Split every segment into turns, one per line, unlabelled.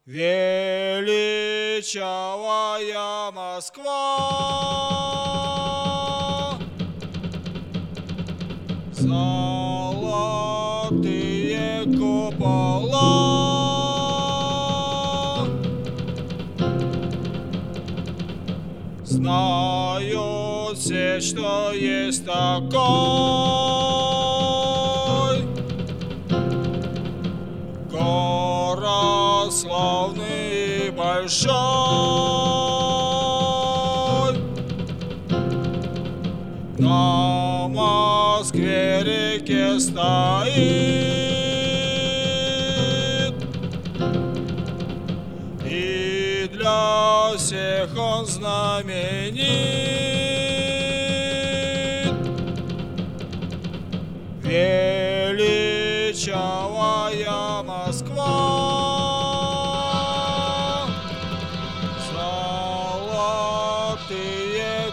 Величавая Москва, золотые купола, знают все, что есть такой город славный и большой. На Москве-реке стоит, и для всех он знаменит. Величавая Москва, золотые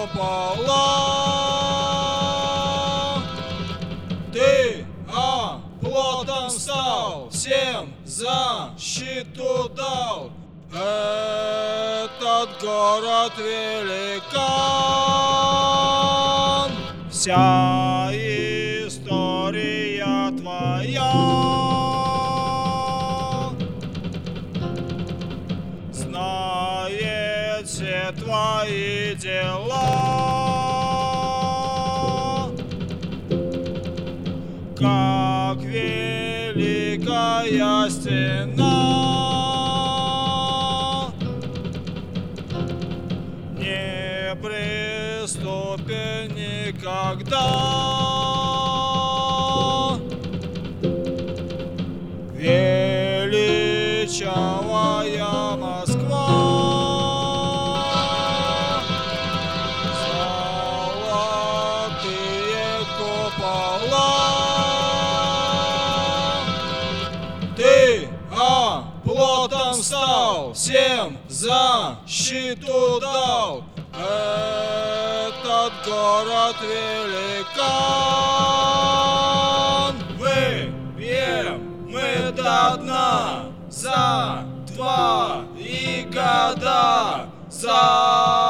купола. Ты оплотом стал, всем защиту дал. Этот город великан, вся история твоя. Знает все твои дела, как великая стена. Не приступи никогда. Величавая Москва, золотые купола. Ты оплотом стал, всем защиту дал. Этот город великан. Выпьем мы до дна за твои года, за